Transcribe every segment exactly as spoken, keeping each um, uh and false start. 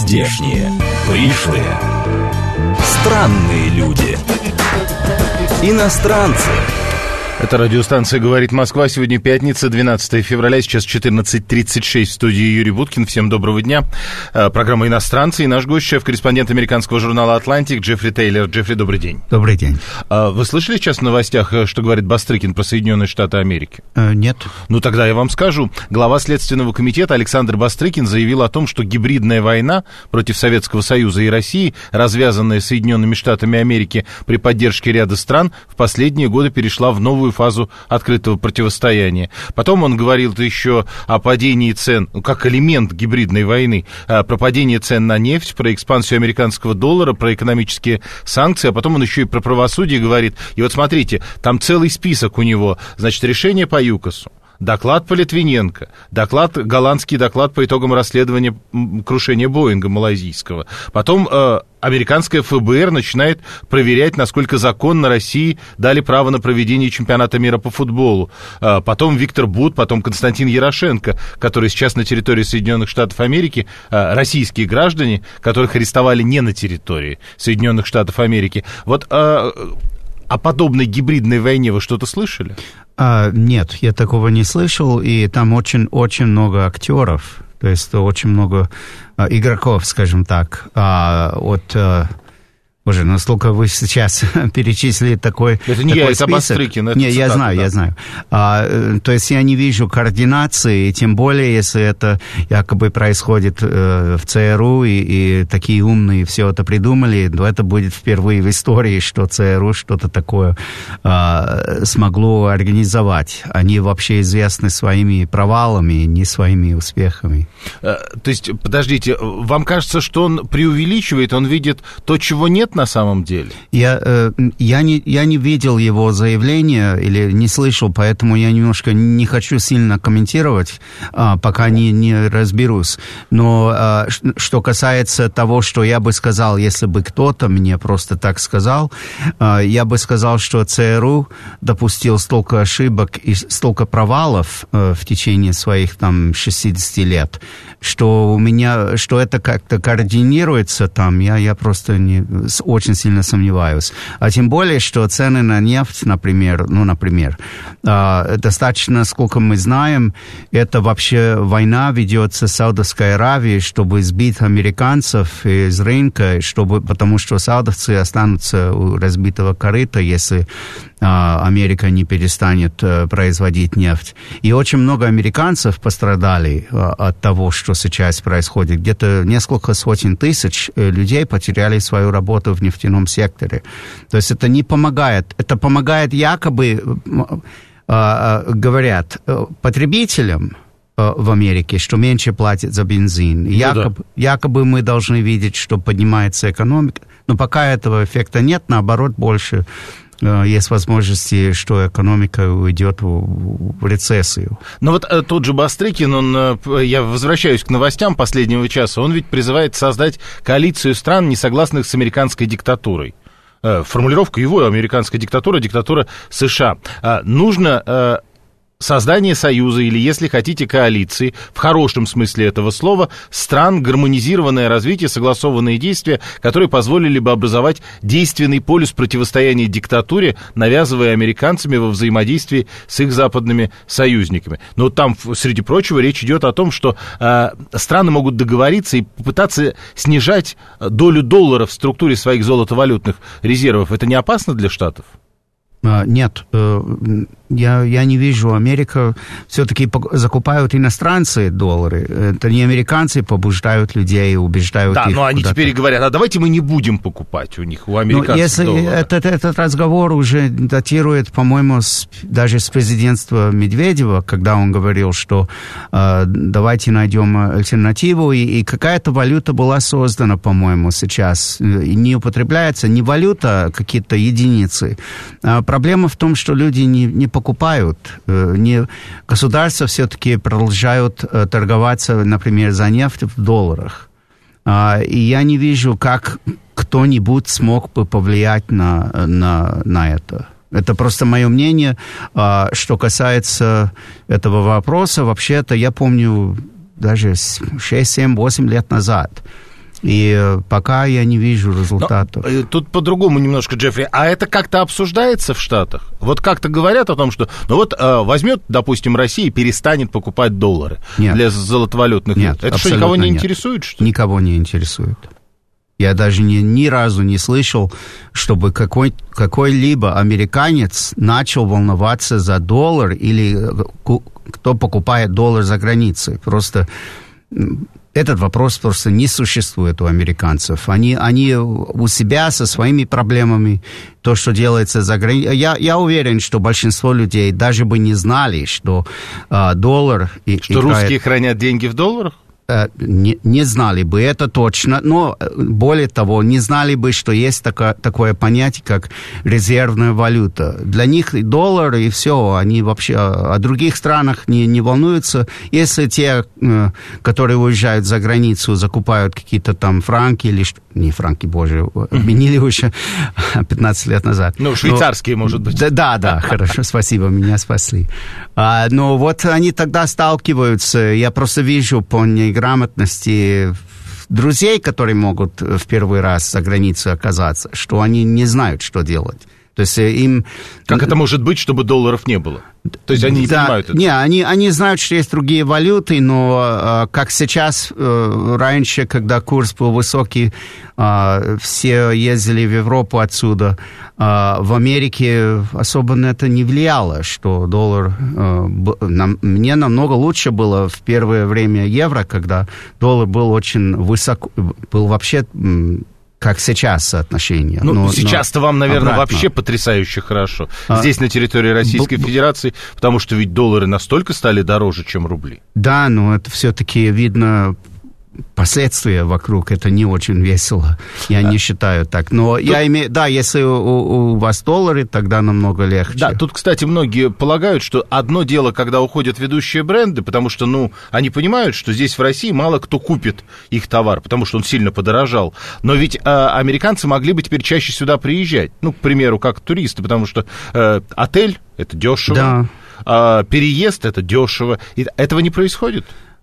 Нездешние, пришлые, странные люди, иностранцы. Это радиостанция «Говорит Москва». Сегодня пятница, двенадцатое февраля, сейчас четырнадцать тридцать шесть. В студии Юрий Буткин. Всем доброго дня. Программа «Иностранцы» и наш гость, шеф-корреспондент американского журнала «Атлантик» Джеффри Тейлор. Джеффри, добрый день. Добрый день. Вы слышали сейчас в новостях, что говорит Бастрыкин про Соединенные Штаты Америки? Э, нет. Ну, тогда я вам скажу. Глава Следственного комитета Александр Бастрыкин заявил о том, что гибридная война против Советского Союза и России, развязанная Соединенными Штатами Америки при поддержке ряда стран, в последние годы перешла в новую фазу открытого противостояния. Потом он говорил еще о падении цен, ну, как элемент гибридной войны, про падение цен на нефть, про экспансию американского доллара, про экономические санкции, а потом он еще и про правосудие говорит. И вот смотрите, там целый список у него, значит, решение по ЮКОСу, доклад по Литвиненко, доклад, голландский доклад по итогам расследования крушения Боинга малайзийского. Потом э, американское ФБР начинает проверять, насколько законно России дали право на проведение чемпионата мира по футболу. Э, потом Виктор Бут, потом Константин Ярошенко, который сейчас на территории Соединенных Штатов Америки, э, российские граждане, которых арестовали не на территории Соединенных Штатов Америки. Вот э, о подобной гибридной войне вы что-то слышали? А, нет, я такого не слышал, и там очень-очень много актеров, то есть очень много а, игроков, скажем так, а, от... А, Боже, настолько вы сейчас перечислили такой Это не такой я, это список. Бастрыкин. Это не, цитата, я знаю, да. я знаю. А, то есть я не вижу координации, и тем более, если это якобы происходит э, в ЦРУ, и, и такие умные все это придумали, то это будет впервые в истории, что ЦРУ что-то такое э, смогло организовать. Они вообще известны своими провалами, не своими успехами. То есть, подождите, вам кажется, что он преувеличивает, он видит то, чего нет на самом деле? Я, э, я, не, я не видел его заявления или не слышал, поэтому я немножко не хочу сильно комментировать, а, пока не, не разберусь. Но а, что касается того, что я бы сказал, если бы кто-то мне просто так сказал, а, я бы сказал, что ЦРУ допустил столько ошибок и столько провалов а, в течение своих там шестьдесят лет, что у меня, что это как-то координируется там, я, я просто не... очень сильно сомневаюсь. А тем более, что цены на нефть, например, ну, например, э, достаточно, сколько мы знаем, это вообще война ведется с Саудовской Аравией, чтобы сбить американцев из рынка, чтобы, потому что саудовцы останутся у разбитого корыта, если э, Америка не перестанет э, производить нефть. И очень много американцев пострадали э, от того, что сейчас происходит. Где-то несколько сотен тысяч э, людей потеряли свою работу в нефтяном секторе. То есть это не помогает. Это помогает якобы, э, говорят, потребителям э, в Америке, что меньше платят за бензин. Ну, якобы, да. якобы мы должны видеть, что поднимается экономика. Но пока этого эффекта нет, наоборот, больше э, есть возможности, что экономика уйдет в, в рецессию. Но вот э, тот же Бастрыкин, он, э, я возвращаюсь к новостям последнего часа, он ведь призывает создать коалицию стран, не согласных с американской диктатурой. Э, формулировка его: американская диктатура, диктатура США. Э, нужно... Э, создание союза или, если хотите, коалиции, в хорошем смысле этого слова, стран, гармонизированное развитие, согласованные действия, которые позволили бы образовать действенный полюс противостояния диктатуре, навязывая американцами во взаимодействии с их западными союзниками. Но там, среди прочего, речь идет о том, что э, страны могут договориться и попытаться снижать долю доллара в структуре своих золотовалютных резервов. Это не опасно для Штатов? Нет, я, я не вижу. Америка все-таки закупают иностранцы доллары. Это не американцы побуждают людей, убеждают да, их. Да, но они куда-то. Теперь говорят, а давайте мы не будем покупать у них, у американцев но если доллары. Этот, этот разговор уже датирует, по-моему, с, даже с президентства Медведева, когда он говорил, что э, давайте найдем альтернативу, и, и какая-то валюта была создана, по-моему, сейчас. И не употребляется не валюта, а какие-то единицы. А проблема в том, что люди не, не покупают. Не, государства все-таки продолжают торговаться, например, за нефть в долларах. И я не вижу, как кто-нибудь смог бы повлиять на, на, на это. Это просто мое мнение. Что касается этого вопроса, вообще-то я помню даже шесть, семь, восемь лет назад И пока я не вижу результатов. Но, тут по-другому немножко, Джеффри. А это как-то обсуждается в Штатах? Вот как-то говорят о том, что ну вот возьмет, допустим, Россия и перестанет покупать доллары нет. для золотовалютных. Нет, это что, никого не нет. интересует? Что ли? Никого не интересует. Я даже ни, ни разу не слышал, чтобы какой, какой-либо американец начал волноваться за доллар или кто покупает доллар за границей. Просто этот вопрос просто не существует у американцев. Они, они у себя со своими проблемами, то, что делается за границей. Я, я уверен, что большинство людей даже бы не знали, что э, доллар... Что играет... русские хранят деньги в долларах? Не, не знали бы, это точно, но более того, не знали бы, что есть такое, такое понятие, как резервная валюта. Для них и доллар, и все, они вообще о других странах не, не волнуются. Если те, которые уезжают за границу, закупают какие-то там франки или что, не франки, боже, обменили уже пятнадцать лет назад. Ну, швейцарские, но, может быть. Да, да, да, хорошо, спасибо, меня спасли. А, но вот они тогда сталкиваются, я просто вижу по неграмотности друзей, которые могут в первый раз за границей оказаться, что они не знают, что делать. То есть им... Как это может быть, чтобы долларов не было? То есть они не да, понимают это? Не, они, они знают, что есть другие валюты, но э, как сейчас, э, раньше, когда курс был высокий, э, все ездили в Европу отсюда. Э, в Америке особо на это не влияло, что доллар... Э, нам, мне намного лучше было в первое время евро, когда доллар был очень высоко, был вообще... как сейчас соотношение. Ну, но, сейчас-то но вам, наверное, обратно. вообще потрясающе хорошо. А, Здесь, на территории Российской б, Федерации, потому что ведь доллары настолько стали дороже, чем рубли. Да, но это все-таки видно... Последствия вокруг, это не очень весело. Я а. не считаю так. Но тут... я имею... Да, если у, у вас доллары, тогда намного легче. Да, тут, кстати, многие полагают, что одно дело, когда уходят ведущие бренды, потому что, ну, они понимают, что здесь в России мало кто купит их товар, потому что он сильно подорожал. Но ведь э, американцы могли бы теперь чаще сюда приезжать. Ну, к примеру, как туристы, потому что э, отель — это дешево, да. э, переезд — это дешево. И этого не происходит?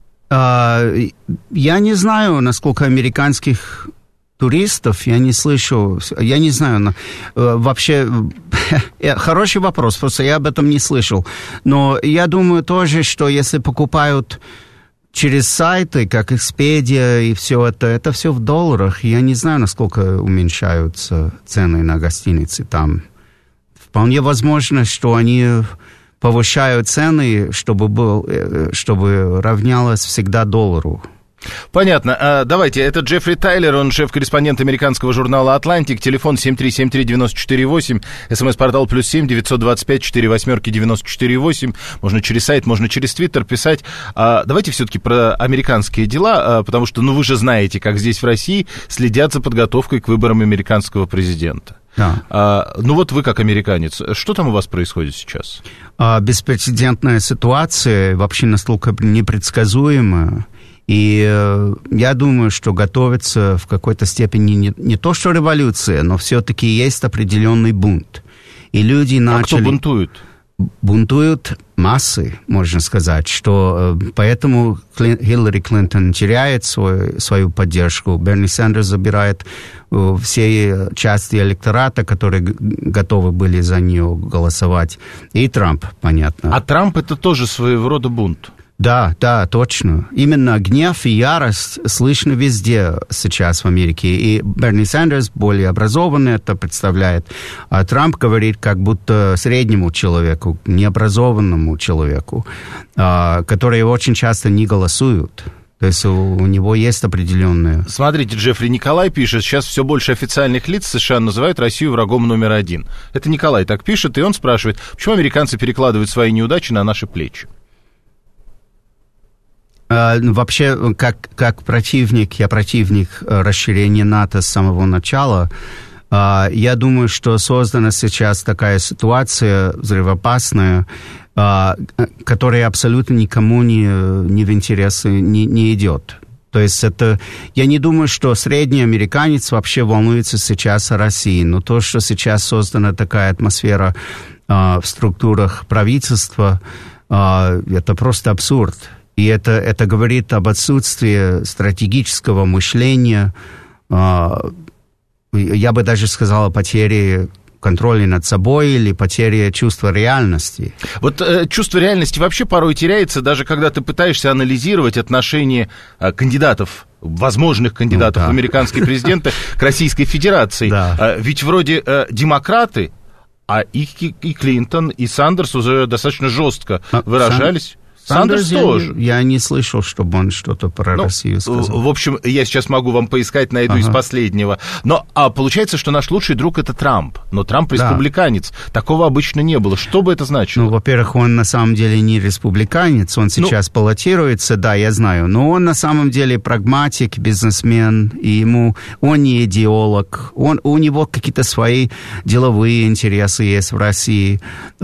Uh, я не знаю, насколько американских туристов, я не слышу, я не знаю, но, uh, вообще, хороший вопрос, просто я об этом не слышал. Но я думаю тоже, что если покупают через сайты, как Expedia и все это, это все в долларах, я не знаю, насколько уменьшаются цены на гостиницы там. Вполне возможно, что они... повышают цены, чтобы, был, чтобы равнялось всегда доллару. Понятно. Давайте, это Джеффри Тайлер, он шеф-корреспондент американского журнала «Атлантик». Телефон семь три семь три девять четыре восемь, смс-портал плюс семь девятьсот двадцать пять четыре восьмерки девяносто четыре восемь. Можно через сайт, можно через твиттер писать. Давайте все-таки про американские дела, потому что, ну, вы же знаете, как здесь в России следят за подготовкой к выборам американского президента. Да. А, ну вот вы как американец, что там у вас происходит сейчас? А, беспрецедентная ситуация, вообще настолько непредсказуемая. И э, я думаю, что готовится в какой-то степени не, не то, что революция, но все-таки есть определенный бунт. И люди начали... А кто бунтует? Бунтуют массы, можно сказать, что э, поэтому Клин, Хиллари Клинтон теряет свой, свою поддержку, Берни Сандерс забирает э, все части электората, которые г- готовы были за нее голосовать, и Трамп, понятно. А Трамп — это тоже своего рода бунт? Да, да, точно. Именно гнев и ярость слышно везде сейчас в Америке. И Берни Сандерс более образованный это представляет. А Трамп говорит как будто среднему человеку, необразованному человеку, которые очень часто не голосуют. То есть у, у него есть определенные... Смотрите, Джеффри, Николай пишет, сейчас все больше официальных лиц США называют Россию врагом номер один. Это Николай так пишет, и он спрашивает, почему американцы перекладывают свои неудачи на наши плечи? Uh, вообще, как, как противник, я противник расширения НАТО с самого начала. Uh, я думаю, что создана сейчас такая ситуация взрывоопасная, uh, которая абсолютно никому не, не в интересы не, не идет. То есть это... Я не думаю, что средний американец вообще волнуется сейчас о России, но то, что сейчас создана такая атмосфера uh, в структурах правительства, uh, это просто абсурд. И это, это говорит об отсутствии стратегического мышления, я бы даже сказал, о потере контроля над собой или потеря чувства реальности. Вот э, чувство реальности вообще порой теряется, даже когда ты пытаешься анализировать отношения э, кандидатов, возможных кандидатов ну, да. в американские президенты к Российской Федерации. Да. Э, ведь вроде э, демократы, а и, и Клинтон, и Сандерс уже достаточно жестко а, выражались. Сандерс, Сандерс тоже. Я, я не слышал, чтобы он что-то про ну, Россию сказал. В общем, я сейчас могу вам поискать, найду ага. из последнего. Но а получается, что наш лучший друг — это Трамп. Но Трамп республиканец. Да. Такого обычно не было. Что бы это значило? Ну, во-первых, он на самом деле не республиканец. Он сейчас ну, баллотируется, да, я знаю. Но он на самом деле прагматик, бизнесмен. И ему... Он не идеолог. Он, у него какие-то свои деловые интересы есть в России.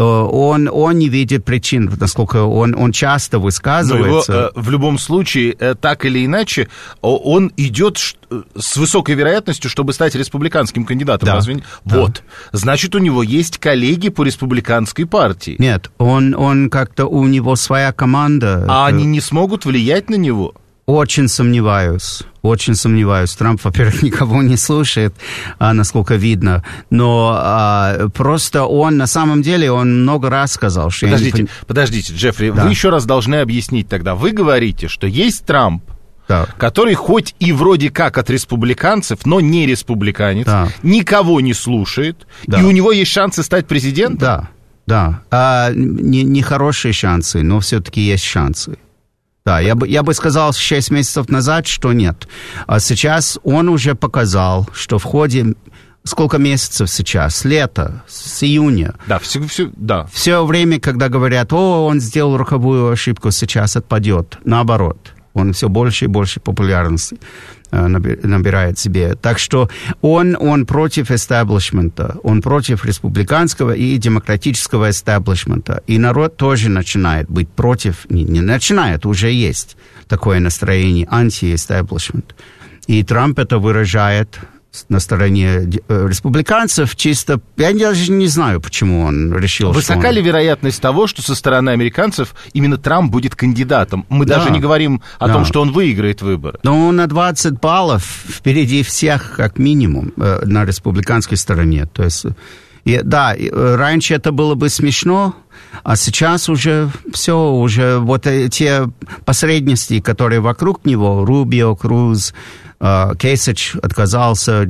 Он, он не видит причин, насколько он, он часто часто высказывается. Но его, э, в любом случае, э, так или иначе, он идет ш- с высокой вероятностью, чтобы стать республиканским кандидатом. Да. Разве? Да. Вот. Значит, у него есть коллеги по республиканской партии. Нет, он, он как-то, у него своя команда. А это... они не смогут влиять на него? Очень сомневаюсь, очень сомневаюсь. Трамп, во-первых, никого не слушает, а, насколько видно. Но а, просто он, на самом деле, он много раз сказал, что... Подождите, я не... подождите, Джеффри, да. вы еще раз должны объяснить тогда. Вы говорите, что есть Трамп, да. который хоть и вроде как от республиканцев, но не республиканец, да. никого не слушает, да. и у него есть шансы стать президентом? Да, да. А, не, не хорошие шансы, но все-таки есть шансы. Да, я бы, я бы сказал шесть месяцев назад, что нет. А сейчас он уже показал, что в ходе... Сколько месяцев сейчас? Лето, с июня. Да, все, все, да. Все время, когда говорят, о, он сделал роковую ошибку, сейчас отпадет. Наоборот, он все больше и больше популярности набирает себе. Так что он, он против эстаблишмента, он против республиканского и демократического эстаблишмента. И народ тоже начинает быть против, не, не начинает, уже есть такое настроение, анти-эстаблишмент. И Трамп это выражает на стороне республиканцев чисто... Я даже не знаю, почему он решил, Высока что он... ли вероятность того, что со стороны американцев именно Трамп будет кандидатом? Мы да. даже не говорим о да. том, что он выиграет выборы. Но он на двадцать баллов впереди всех, как минимум, на республиканской стороне. То есть, и, да, раньше это было бы смешно, а сейчас уже все, уже вот те посредности, которые вокруг него, Рубио, Круз, Кейсич отказался,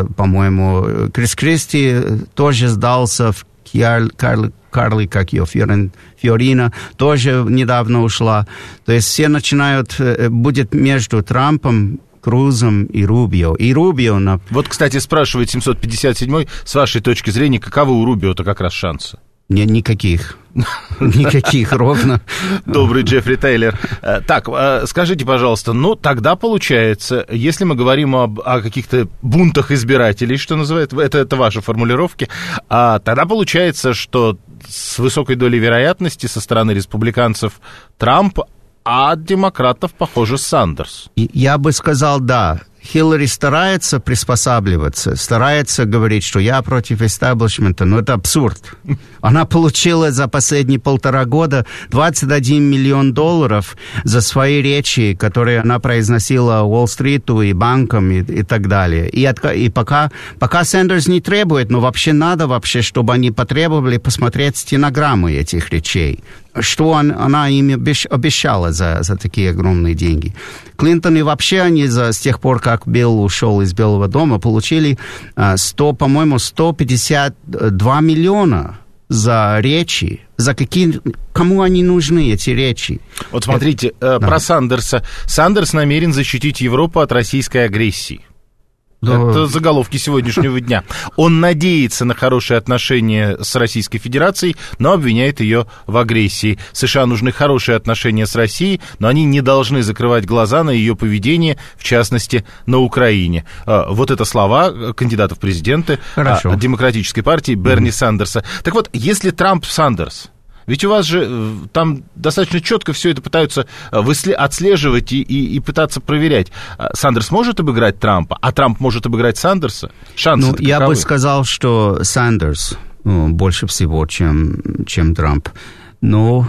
по-моему, Крис Кристи тоже сдался, в Карли, Карли, как ее, Фиорин, Фиорина, тоже недавно ушла. То есть все начинают, будет между Трампом, Крузом и Рубио. И Рубио... На... Вот, кстати, спрашивает семьсот пятьдесят седьмой, с вашей точки зрения, каковы у Рубио-то как раз шансы? Не, никаких. Никаких, ровно. Добрый Джеффри Тейлор. Так, скажите, пожалуйста, ну, тогда получается, если мы говорим об, о каких-то бунтах избирателей, что называют, это, это ваши формулировки, а, тогда получается, что с высокой долей вероятности со стороны республиканцев Трамп, а от демократов, похоже, Сандерс. Я бы сказал, да. Хиллари старается приспосабливаться, старается говорить, что я против эстаблишмента, но это абсурд. Она получила за последние полтора года двадцать один миллион долларов за свои речи, которые она произносила Уолл-стриту и банкам и, и так далее. И, от, и пока, пока Сандерс не требует, но вообще надо вообще, чтобы они потребовали посмотреть стенограммы этих речей. Что он, она им обещала за, за такие огромные деньги. Клинтон и вообще они за, с тех пор, как Билл ушел из Белого дома, получили сто, по-моему, сто пятьдесят два миллиона за речи. За какие, кому они нужны, эти речи? Вот смотрите, Это, про да. Сандерса. Сандерс намерен защитить Европу от российской агрессии. Да. Это заголовки сегодняшнего дня. Он надеется на хорошие отношения с Российской Федерацией, но обвиняет ее в агрессии. США нужны хорошие отношения с Россией, но они не должны закрывать глаза на ее поведение, в частности, на Украине. Вот это слова кандидата в президенты Хорошо. От Демократической партии Берни mm-hmm. Сандерса. Так вот, если Трамп-Сандерс... Ведь у вас же там достаточно четко все это пытаются отслеживать и, и, и пытаться проверять. Сандерс может обыграть Трампа, а Трамп может обыграть Сандерса? Шансы ну, я бы сказал, что Сандерс ну, больше всего, чем, чем Трамп. Но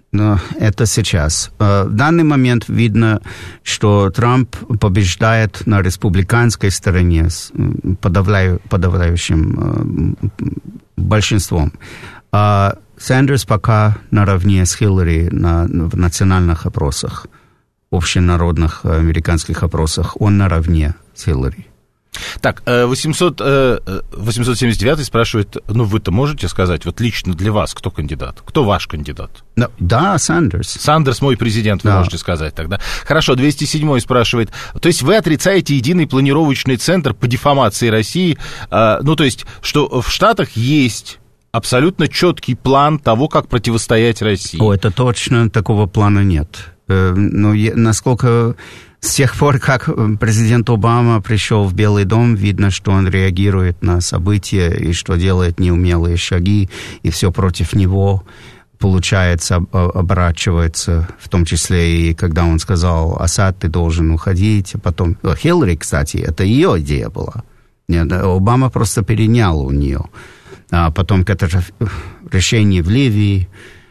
Но это сейчас. В данный момент видно, что Трамп побеждает на республиканской стороне с подавляю, подавляющим большинством. А Сандерс пока наравне с Хиллари на, в национальных опросах, общенародных американских опросах. Он наравне с Хиллари. Так, восемьсот семьдесят девятый спрашивает, ну вы-то можете сказать, вот лично для вас, кто кандидат? Кто ваш кандидат? No, да, Сандерс. Сандерс мой президент, вы да. можете сказать тогда. Хорошо, двести седьмой спрашивает, то есть вы отрицаете единый планировочный центр по дефамации России, ну то есть, что в Штатах есть абсолютно четкий план того, как противостоять России? О, это точно, такого плана нет. Ну, насколько... С тех пор, как президент Обама пришел в Белый дом, видно, что он реагирует на события и что делает неумелые шаги, и все против него получается, оборачивается, в том числе и когда он сказал, Асад, ты должен уходить, а потом... Хиллари, кстати, это ее идея была. Нет, Обама просто перенял у нее. А потом это решение в Ливии...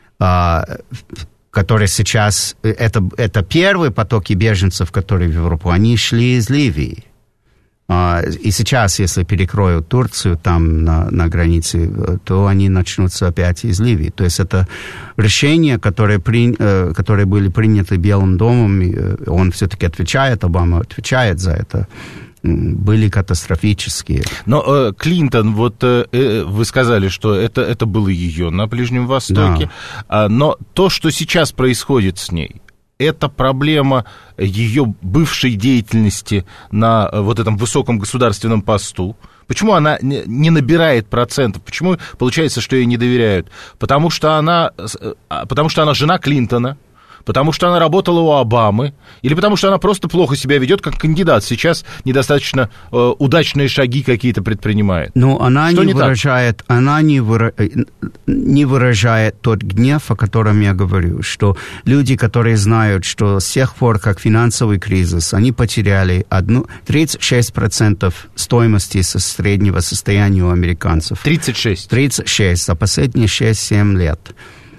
которые сейчас, это, это первые потоки беженцев, которые в Европу, они шли из Ливии. И сейчас, если перекроют Турцию там на, на границе, то они начнутся опять из Ливии. То есть это решения, которые, при, которые были приняты Белым домом, он все-таки отвечает, Обама отвечает за это, были катастрофические. Но э, Клинтон, вот э, вы сказали, что это, это было ее на Ближнем Востоке, да. а, но то, что сейчас происходит с ней, это проблема ее бывшей деятельности на вот этом высоком государственном посту. Почему она не набирает процентов? Почему получается, что ей не доверяют? Потому что она, потому что она жена Клинтона. Потому что она работала у Обамы, или потому что она просто плохо себя ведет как кандидат, сейчас недостаточно э, удачные шаги какие-то предпринимает. Ну, она не, не выражает, она не, выра... не выражает тот гнев, о котором я говорю, что люди, которые знают, что с тех пор, как финансовый кризис, они потеряли одну... тридцать шесть процентов стоимости со среднего состояния у американцев. тридцать шесть? тридцать шесть за последние шесть-семь лет.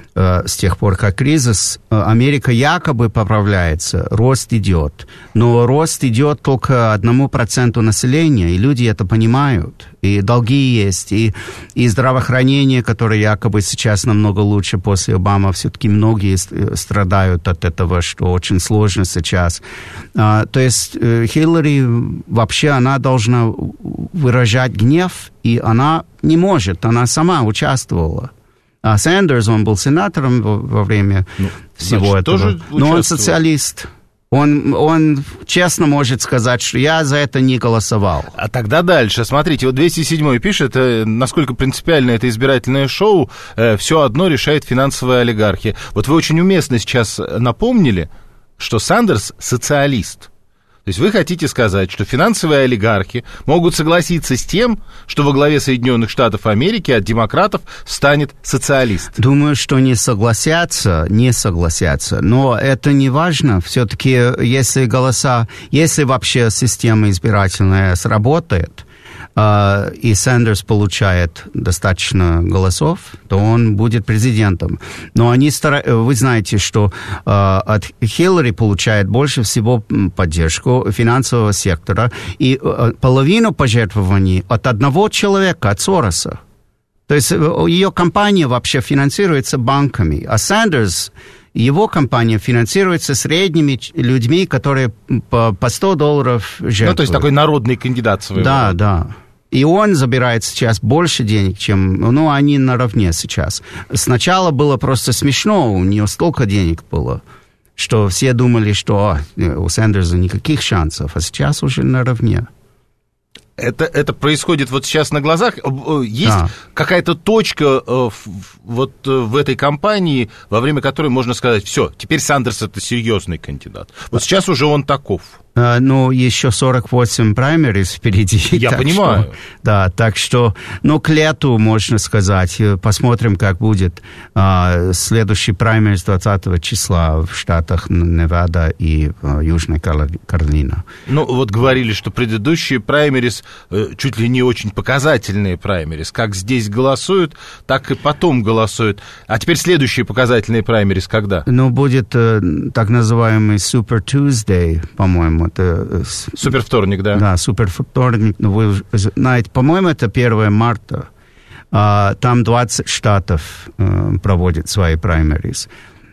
С тех пор, как кризис, Америка якобы поправляется, рост идет. Но рост идет только одному проценту населения, и люди это понимают. И долги есть, и, и здравоохранение, которое якобы сейчас намного лучше после Обамы. Все-таки многие страдают от этого, что очень сложно сейчас. А, то есть Хиллари вообще, она должна выражать гнев, и она не может, она сама участвовала. А Сандерс, он был сенатором во, во время ну, всего значит, этого. Но он социалист. Он, он честно может сказать, что я за это не голосовал. А тогда дальше. Смотрите, вот двести седьмой пишет, э, насколько принципиально это избирательное шоу, э, все одно решает финансовая олигархия. Вот вы очень уместно сейчас напомнили, что Сандерс социалист. То есть вы хотите сказать, что финансовые олигархи могут согласиться с тем, что во главе Соединенных Штатов Америки от демократов станет социалист? Думаю, что не согласятся, не согласятся. Но это не важно. Все-таки, если голоса, если вообще система избирательная сработает, Uh, и Сандерс получает достаточно голосов, то он будет президентом. Но они стара... вы знаете, что uh, от Хиллари получает больше всего поддержку финансового сектора, и uh, половину пожертвований от одного человека, от Сороса. То есть ее компания вообще финансируется банками, а Сандерс, его компания финансируется средними людьми, которые по, по сто долларов жертвуют. Ну, то есть такой народный кандидат своего. Да, да. И он забирает сейчас больше денег, чем... Ну, они наравне сейчас. Сначала было просто смешно, у нее столько денег было, что все думали, что у Сандерса никаких шансов, а сейчас уже наравне. Это, это происходит вот сейчас на глазах. Есть да. какая-то точка вот в этой кампании, во время которой можно сказать, все, теперь Сандерс это серьезный кандидат. Вот сейчас уже он таков. Ну, еще сорок восемь праймериз впереди. Я понимаю. Что, да, так что, ну, к лету, можно сказать, посмотрим, как будет а, следующий праймериз двадцатого числа в штатах Невада и а, Южная Каролина. Ну, вот говорили, что предыдущие праймериз э, чуть ли не очень показательные праймериз. Как здесь голосуют, так и потом голосуют. А теперь следующие показательные праймериз когда? Ну, будет э, так называемый Super Tuesday, по-моему. Это, Супер вторник, да. Да, супер вторник. Ну, вы знаете, по-моему, это первое марта. А, там двадцать штатов а, проводят свои праймериз.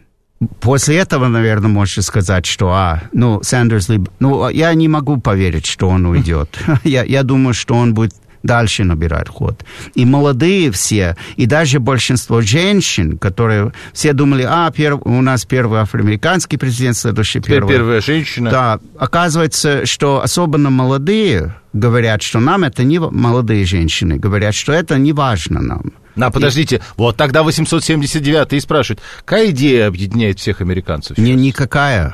После этого, наверное, можете сказать, что, а, ну, Сандерс, либо... Ну, я не могу поверить, что он уйдет. я, я думаю, что он будет дальше набирать ход. И молодые все, и даже большинство женщин, которые все думали, а, перв, у нас первый афроамериканский президент, следующий Теперь первый. первая женщина. Да, оказывается, что особенно молодые говорят, что нам это не... Молодые женщины говорят, что это не важно нам. А, подождите, и... вот тогда восемьсот семьдесят девятый и спрашивает, какая идея объединяет всех американцев? Не, никакая.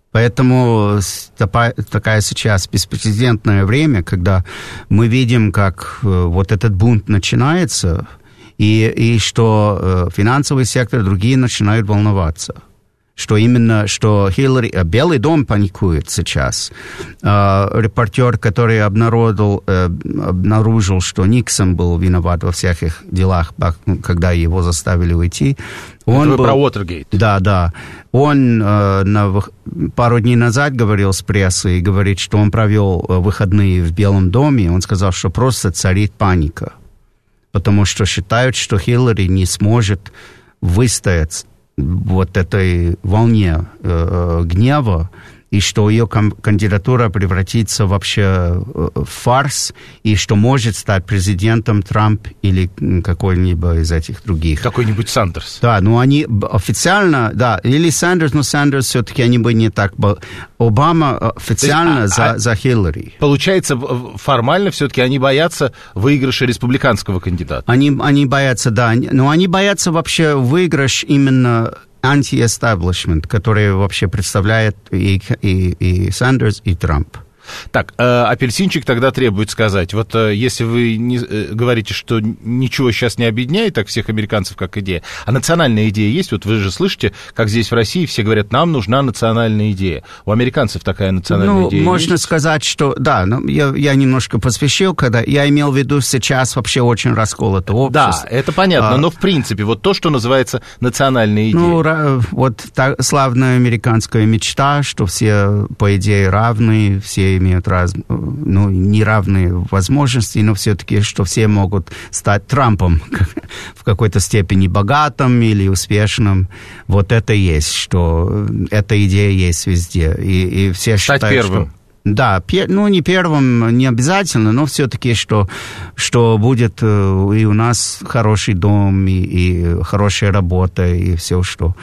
Поэтому такая сейчас беспрецедентное время, когда мы видим, как вот этот бунт начинается, и, и что финансовый сектор, другие начинают волноваться. Что именно, что Хиллари, Белый дом паникует сейчас. Э, репортер, который обнародовал, э, обнаружил, что Никсон был виноват во всех их делах, когда его заставили уйти. Он Это был, про Уотергейт. Да, да. Он э, на, пару дней назад говорил с прессой и говорит, что он провел выходные в Белом доме. Он сказал, что просто царит паника. Потому что считают, что Хиллари не сможет выстоять вот этой волне э, гнева, и что ее кандидатура превратится вообще в фарс, и что может стать президентом Трамп или какой-нибудь из этих других. Какой-нибудь Сандерс. Да, ну они официально, да, или Сандерс, но Сандерс все-таки они бы не так... Обама официально есть, а, за, за Хиллари. Получается, формально все-таки они боятся выигрыша республиканского кандидата. Они, они боятся, да, но они боятся вообще выигрыш именно... анти-эстаблишмент, который вообще представляет и, и, и Сандерс, и Трамп. Так, э, апельсинчик тогда требует сказать, вот э, если вы не, э, говорите, что ничего сейчас не объединяет так всех американцев, как идея, а национальная идея есть, вот вы же слышите, как здесь в России все говорят, нам нужна национальная идея. У американцев такая национальная ну, идея есть? Ну, можно сказать, что, да, ну, я, я немножко посвящил, когда я имел в виду сейчас вообще очень расколото общество. Да, это понятно, а, но в принципе, вот то, что называется национальная идея. Ну, вот та славная американская мечта, что все, по идее, равны, все имеют раз, ну, неравные возможности, но все-таки, что все могут стать Трампом в какой-то степени богатым или успешным. Вот это есть, что эта идея есть везде. И, и все стать считают, первым. Что... Да, пер, ну, не первым, не обязательно, но все-таки, что, что будет и у нас хороший дом, и, и хорошая работа, и все, что...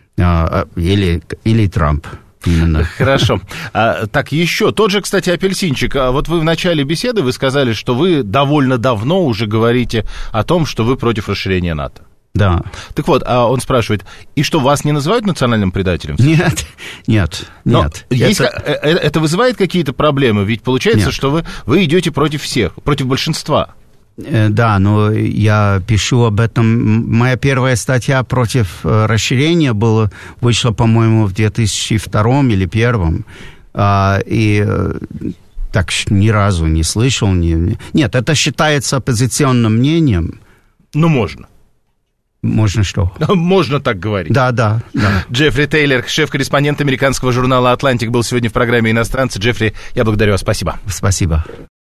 Или, или Трамп. Именно. Хорошо. А, так, еще, тот же, кстати, апельсинчик. А вот вы в начале беседы вы сказали, что вы довольно давно уже говорите о том, что вы против расширения НАТО. Да. Так вот, а он спрашивает, и что, вас не называют национальным предателем? Нет, нет, Но нет. Есть, это... это вызывает какие-то проблемы? Ведь получается, нет. что вы, вы идете против всех, против большинства. Да, но я пишу об этом. Моя первая статья против расширения была, вышла, по-моему, в две тысячи втором или две тысячи первом. И так ни разу не слышал. Не... Нет, это считается оппозиционным мнением. Ну, можно. Можно что? Можно так говорить. Да, да, да. Джеффри Тейлор, шеф-корреспондент американского журнала «Атлантик», был сегодня в программе «Иностранцы». Джеффри, я благодарю вас. Спасибо. Спасибо.